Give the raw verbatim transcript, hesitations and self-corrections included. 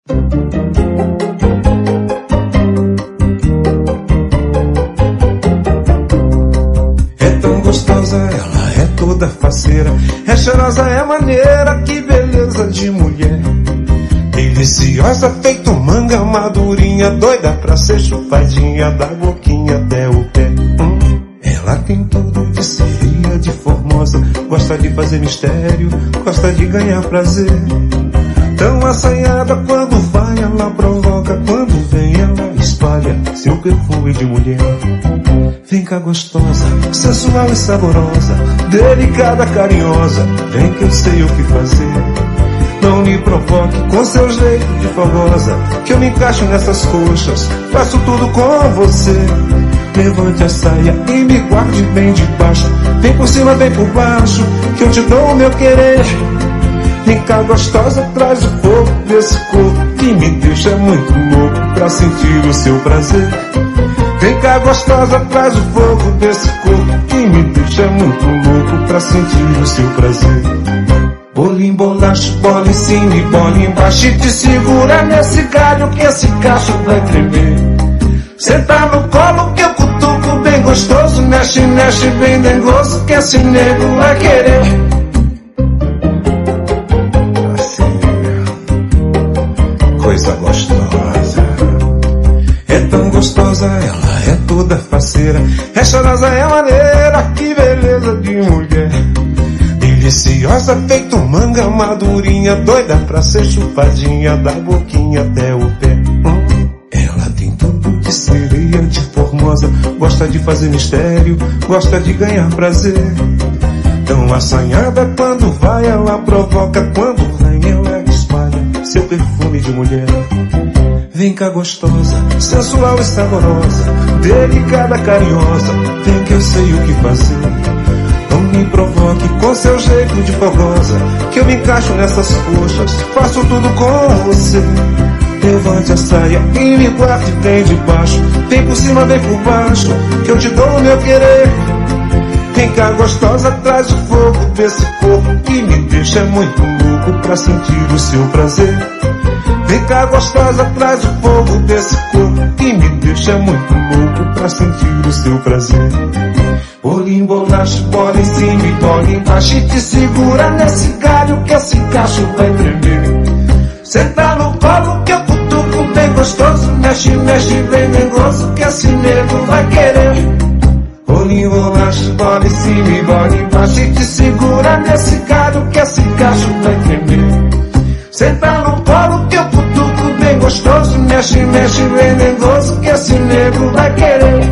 É tão gostosa, ela é toda faceira, é cheirosa, é maneira, que beleza de mulher. Deliciosa, feito manga madurinha, doida pra ser chupadinha, da boquinha até o pé. Hum, ela tem tudo de sereia, de formosa, gosta de fazer mistério, gosta de ganhar prazer. Tão assanhada, quando vai ela provoca, quando vem ela espalha seu perfume de mulher. Vem cá gostosa, sensual e saborosa, delicada, carinhosa, vem que eu sei o que fazer. Não me provoque com seu jeito de fogosa, que eu me encaixo nessas coxas, faço tudo com você. Levante a saia e me guarde bem de baixo, vem por cima, vem por baixo, que eu te dou o meu querer. Vem cá gostosa, traz o fogo desse corpo que me deixa muito louco pra sentir o seu prazer. Vem cá gostosa, traz o fogo desse corpo que me deixa muito louco pra sentir o seu prazer. Bolinho, bolacha, bola em cima e bola embaixo, e te segura nesse galho que esse cacho vai tremer. Senta no colo que eu cutuco bem gostoso, mexe, mexe bem dengoso, que esse nego vai querer. Assim, coisa gostosa. É tão gostosa, ela é toda faceira, é cheirosa, é maneira, que beleza de mulher. Deliciosa, feito manga madurinha, doida pra ser chupadinha, da boquinha até o pé. Hum, ela tem tudo de sereia, de formosa, gosta de fazer mistério, gosta de ganhar prazer. Tão assanhada, quando vai ela provoca, quando vem ela espalha seu perfume de mulher. Vem cá gostosa, sensual e saborosa, delicada, carinhosa, vem que eu sei o que fazer. Não me provoque com seu jeito de fogosa, que eu me encaixo nessas coxas, faço tudo com você. Levante a saia e me guarde bem de baixo, vem por cima, vem por baixo, que eu te dou o meu querer. Vem cá gostosa, traz o fogo desse corpo que me deixa muito louco pra sentir o seu prazer. Vem cá gostosa, traz o fogo desse corpo que me deixa muito louco pra sentir o seu prazer. Bolinho, bolacha, bola em cima e bola embaixo, e te segura nesse galho que esse cacho vai tremer. Senta no colo que eu cutuco bem gostoso, mexe, mexe bem dengoso, que esse nego vai querer. Bolinho, bolacha, bola em cima e bola embaixo, e te segura nesse galho que esse cacho vai tremer. Senta no colo que eu cutuco bem gostoso, mexe, mexe bem dengoso, que esse nego vai querer.